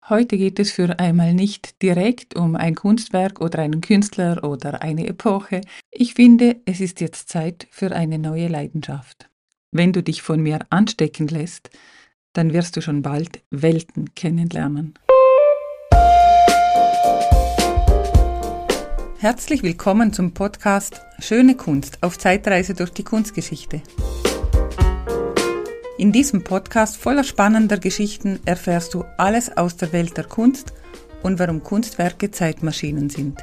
Heute geht es für einmal nicht direkt um ein Kunstwerk oder einen Künstler oder eine Epoche. Ich finde, es ist jetzt Zeit für eine neue Leidenschaft. Wenn du dich von mir anstecken lässt, dann wirst du schon bald Welten kennenlernen. Herzlich willkommen zum Podcast Schöne Kunst auf Zeitreise durch die Kunstgeschichte. In diesem Podcast voller spannender Geschichten erfährst du alles aus der Welt der Kunst und warum Kunstwerke Zeitmaschinen sind.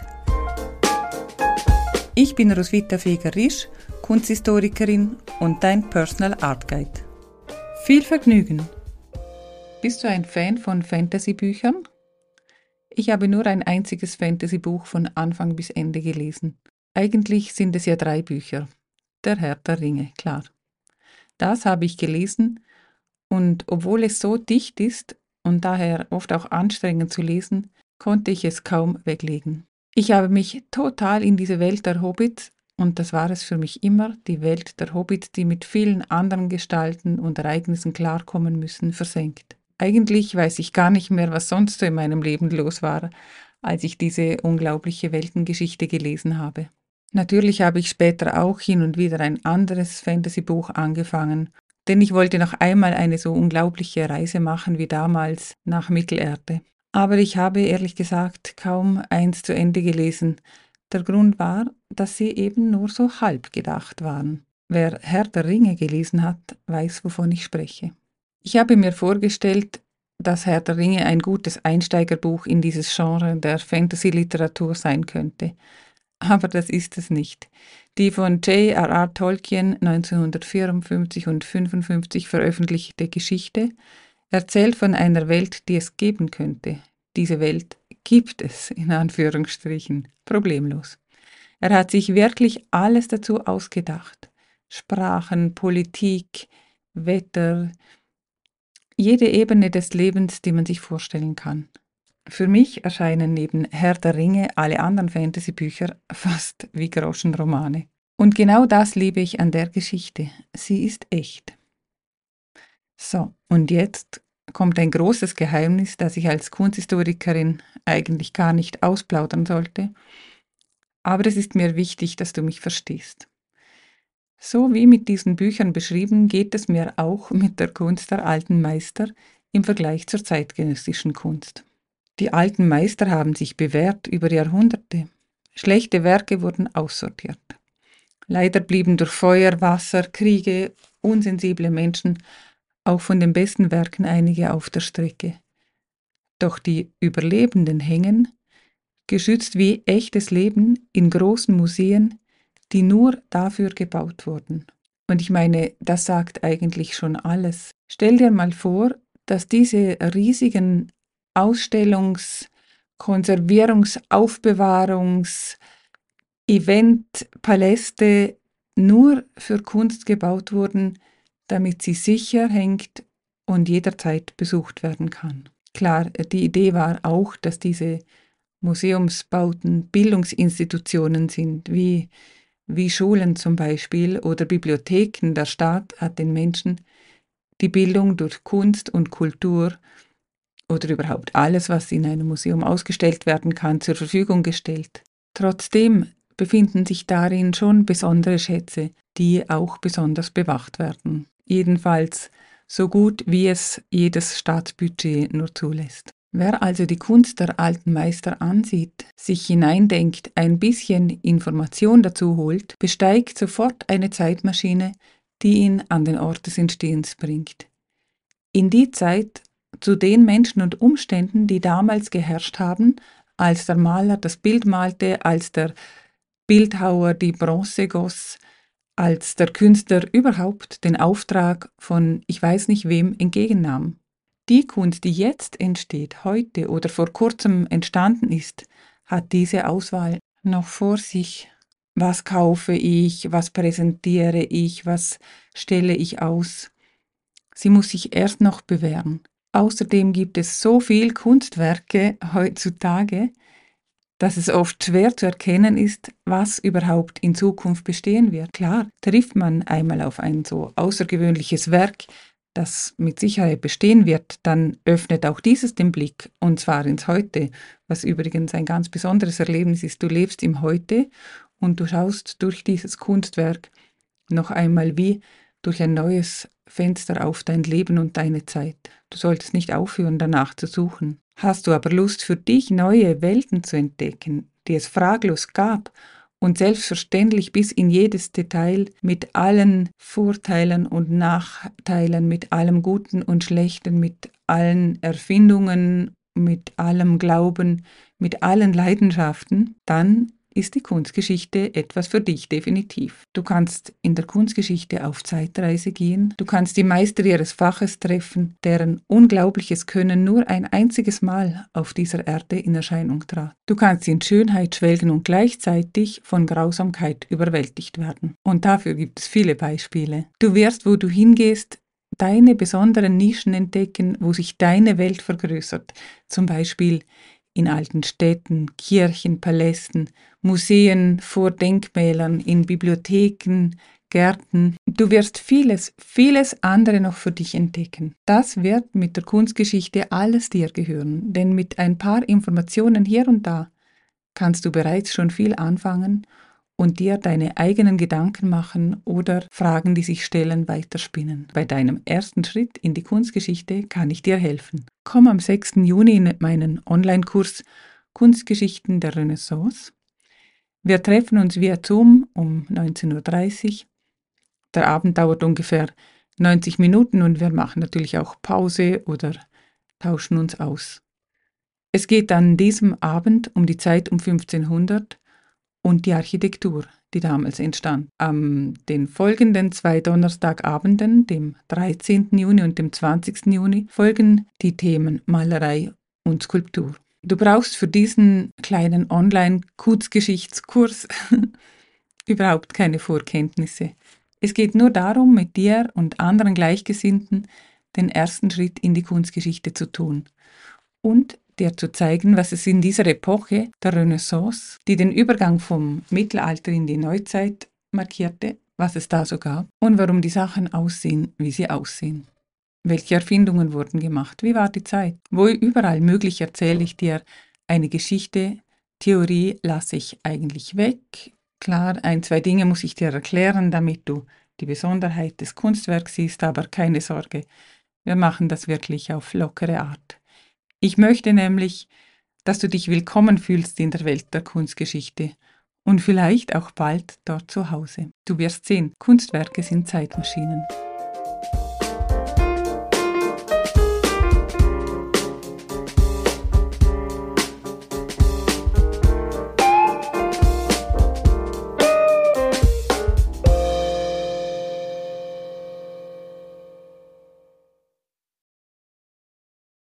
Ich bin Roswitha Feger-Risch, Kunsthistorikerin und dein Personal Art Guide. Viel Vergnügen! Bist du ein Fan von Fantasy-Büchern? Ich habe nur ein einziges Fantasy-Buch von Anfang bis Ende gelesen. Eigentlich sind es ja 3 Bücher. Der Herr der Ringe, klar. Das habe ich gelesen und obwohl es so dicht ist und daher oft auch anstrengend zu lesen, konnte ich es kaum weglegen. Ich habe mich total in diese Welt der Hobbits, und das war es für mich immer, die Welt der Hobbits, die mit vielen anderen Gestalten und Ereignissen klarkommen müssen, versenkt. Eigentlich weiß ich gar nicht mehr, was sonst so in meinem Leben los war, als ich diese unglaubliche Weltengeschichte gelesen habe. Natürlich habe ich später auch hin und wieder ein anderes Fantasy-Buch angefangen, denn ich wollte noch einmal eine so unglaubliche Reise machen wie damals nach Mittelerde. Aber ich habe ehrlich gesagt kaum eins zu Ende gelesen. Der Grund war, dass sie eben nur so halb gedacht waren. Wer Herr der Ringe gelesen hat, weiß, wovon ich spreche. Ich habe mir vorgestellt, dass Herr der Ringe ein gutes Einsteigerbuch in dieses Genre der Fantasy-Literatur sein könnte. Aber das ist es nicht. Die von J.R.R. Tolkien 1954 und 1955 veröffentlichte Geschichte erzählt von einer Welt, die es geben könnte. Diese Welt gibt es, in Anführungsstrichen, problemlos. Er hat sich wirklich alles dazu ausgedacht. Sprachen, Politik, Wetter, jede Ebene des Lebens, die man sich vorstellen kann. Für mich erscheinen neben Herr der Ringe alle anderen Fantasy-Bücher fast wie Groschenromane. Und genau das liebe ich an der Geschichte. Sie ist echt. So, und jetzt kommt ein großes Geheimnis, das ich als Kunsthistorikerin eigentlich gar nicht ausplaudern sollte. Aber es ist mir wichtig, dass du mich verstehst. So wie mit diesen Büchern beschrieben, geht es mir auch mit der Kunst der alten Meister im Vergleich zur zeitgenössischen Kunst. Die alten Meister haben sich bewährt über Jahrhunderte. Schlechte Werke wurden aussortiert. Leider blieben durch Feuer, Wasser, Kriege, unsensible Menschen auch von den besten Werken einige auf der Strecke. Doch die Überlebenden hängen, geschützt wie echtes Leben, in großen Museen, die nur dafür gebaut wurden. Und ich meine, das sagt eigentlich schon alles. Stell dir mal vor, dass diese riesigen Konservierungs-, Aufbewahrungs-, Eventpaläste nur für Kunst gebaut wurden, damit sie sicher hängt und jederzeit besucht werden kann. Klar, die Idee war auch, dass diese Museumsbauten Bildungsinstitutionen sind, wie Schulen zum Beispiel oder Bibliotheken. Der Staat hat den Menschen die Bildung durch Kunst und Kultur oder überhaupt alles, was in einem Museum ausgestellt werden kann, zur Verfügung gestellt. Trotzdem befinden sich darin schon besondere Schätze, die auch besonders bewacht werden. Jedenfalls so gut, wie es jedes Staatsbudget nur zulässt. Wer also die Kunst der alten Meister ansieht, sich hineindenkt, ein bisschen Information dazu holt, besteigt sofort eine Zeitmaschine, die ihn an den Ort des Entstehens bringt. In die Zeit, zu den Menschen und Umständen, die damals geherrscht haben, als der Maler das Bild malte, als der Bildhauer die Bronze goss, als der Künstler überhaupt den Auftrag von ich weiß nicht wem entgegennahm. Die Kunst, die jetzt entsteht, heute oder vor kurzem entstanden ist, hat diese Auswahl noch vor sich. Was kaufe ich, was präsentiere ich, was stelle ich aus? Sie muss sich erst noch bewähren. Außerdem gibt es so viel Kunstwerke heutzutage, dass es oft schwer zu erkennen ist, was überhaupt in Zukunft bestehen wird. Klar, trifft man einmal auf ein so außergewöhnliches Werk, das mit Sicherheit bestehen wird, dann öffnet auch dieses den Blick, und zwar ins Heute, was übrigens ein ganz besonderes Erlebnis ist. Du lebst im Heute und du schaust durch dieses Kunstwerk noch einmal wie durch ein neues Fenster auf dein Leben und deine Zeit. Du solltest nicht aufhören, danach zu suchen. Hast du aber Lust, für dich neue Welten zu entdecken, die es fraglos gab und selbstverständlich bis in jedes Detail mit allen Vorteilen und Nachteilen, mit allem Guten und Schlechten, mit allen Erfindungen, mit allem Glauben, mit allen Leidenschaften, dann ist die Kunstgeschichte etwas für dich, definitiv. Du kannst in der Kunstgeschichte auf Zeitreise gehen, du kannst die Meister ihres Faches treffen, deren unglaubliches Können nur ein einziges Mal auf dieser Erde in Erscheinung trat. Du kannst in Schönheit schwelgen und gleichzeitig von Grausamkeit überwältigt werden. Und dafür gibt es viele Beispiele. Du wirst, wo du hingehst, deine besonderen Nischen entdecken, wo sich deine Welt vergrößert. Zum Beispiel in alten Städten, Kirchen, Palästen, Museen, vor Denkmälern, in Bibliotheken, Gärten. Du wirst vieles andere noch für dich entdecken. Das wird mit der Kunstgeschichte alles dir gehören, denn mit ein paar Informationen hier und da kannst du bereits schon viel anfangen und dir deine eigenen Gedanken machen oder Fragen, die sich stellen, weiterspinnen. Bei deinem ersten Schritt in die Kunstgeschichte kann ich dir helfen. Komm am 6. Juni in meinen Online-Kurs Kunstgeschichten der Renaissance. Wir treffen uns via Zoom um 19:30 Uhr. Der Abend dauert ungefähr 90 Minuten und wir machen natürlich auch Pause oder tauschen uns aus. Es geht an diesem Abend um die Zeit um 1500 und die Architektur, die damals entstand. An den folgenden 2 Donnerstagabenden, dem 13. Juni und dem 20. Juni, folgen die Themen Malerei und Skulptur. Du brauchst für diesen kleinen Online-Kurzgeschichtskurs überhaupt keine Vorkenntnisse. Es geht nur darum, mit dir und anderen Gleichgesinnten den ersten Schritt in die Kunstgeschichte zu tun und dir zu zeigen, was es in dieser Epoche der Renaissance, die den Übergang vom Mittelalter in die Neuzeit markierte, was es da so gab und warum die Sachen aussehen, wie sie aussehen. Welche Erfindungen wurden gemacht? Wie war die Zeit? Wo überall möglich erzähle ich dir eine Geschichte. Theorie lasse ich eigentlich weg. Klar, 1, 2 Dinge muss ich dir erklären, damit du die Besonderheit des Kunstwerks siehst, aber keine Sorge, wir machen das wirklich auf lockere Art. Ich möchte nämlich, dass du dich willkommen fühlst in der Welt der Kunstgeschichte und vielleicht auch bald dort zu Hause. Du wirst sehen, Kunstwerke sind Zeitmaschinen.